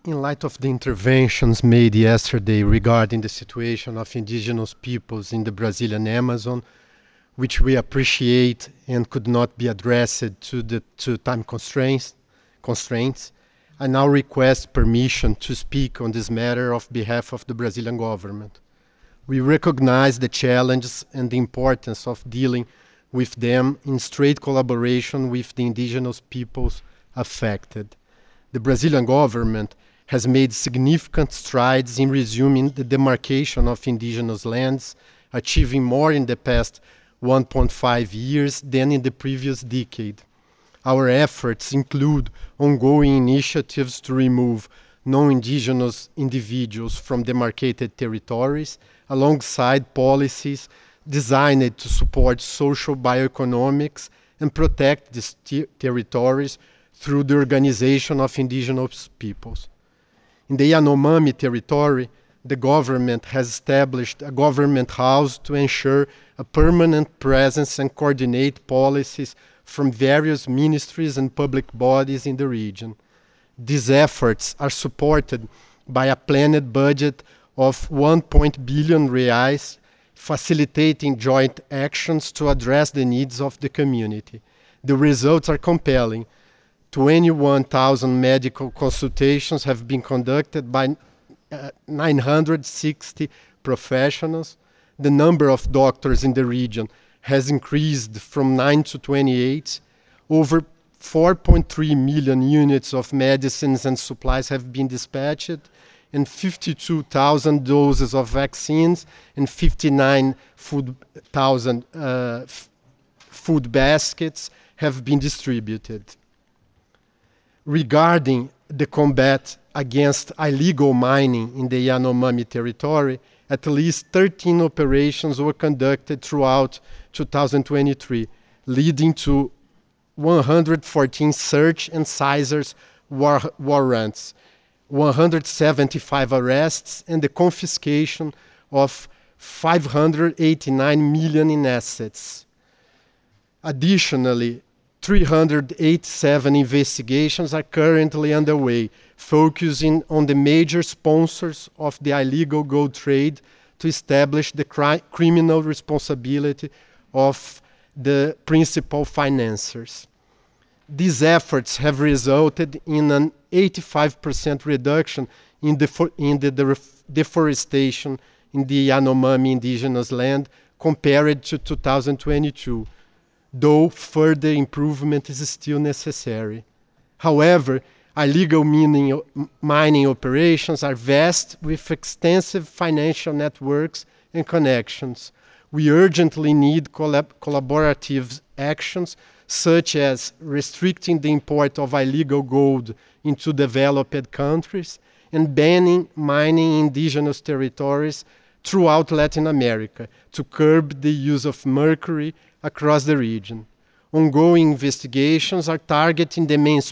In light of the interventions made yesterday regarding the situation of indigenous peoples in the Brazilian Amazon, which we appreciate and could not be addressed to time constraints, I now request permission to speak on this matter on behalf of the Brazilian government. We recognize the challenges and the importance of dealing with them in straight collaboration with the indigenous peoples affected. The Brazilian government has made significant strides in resuming the demarcation of indigenous lands, achieving more in the past 1.5 years than in the previous decade. Our efforts include ongoing initiatives to remove non-indigenous individuals from demarcated territories, alongside policies designed to support social bioeconomics and protect these territories through the organization of indigenous peoples. In the Yanomami territory, the government has established a government house to ensure a permanent presence and coordinate policies from various ministries and public bodies in the region. These efforts are supported by a planned budget of 1 billion reais, facilitating joint actions to address the needs of the community. The results are compelling. 21,000 medical consultations have been conducted by 960 professionals. The number of doctors in the region has increased from 9 to 28. Over 4.3 million units of medicines and supplies have been dispatched, and 52,000 doses of vaccines and 59,000 food baskets have been distributed. Regarding the combat against illegal mining in the Yanomami territory, at least 13 operations were conducted throughout 2023, leading to 114 search and seizures warrants, 175 arrests, and the confiscation of 589 million in assets. Additionally, 387 investigations are currently underway, focusing on the major sponsors of the illegal gold trade to establish the criminal responsibility of the principal financiers. These efforts have resulted in an 85% reduction in the deforestation in the Yanomami indigenous land compared to 2022, though further improvement is still necessary. However, illegal mining operations are vast with extensive financial networks and connections. We urgently need collaborative actions such as restricting the import of illegal gold into developed countries and banning mining in indigenous territories throughout Latin America to curb the use of mercury across the region. Ongoing investigations are targeting the main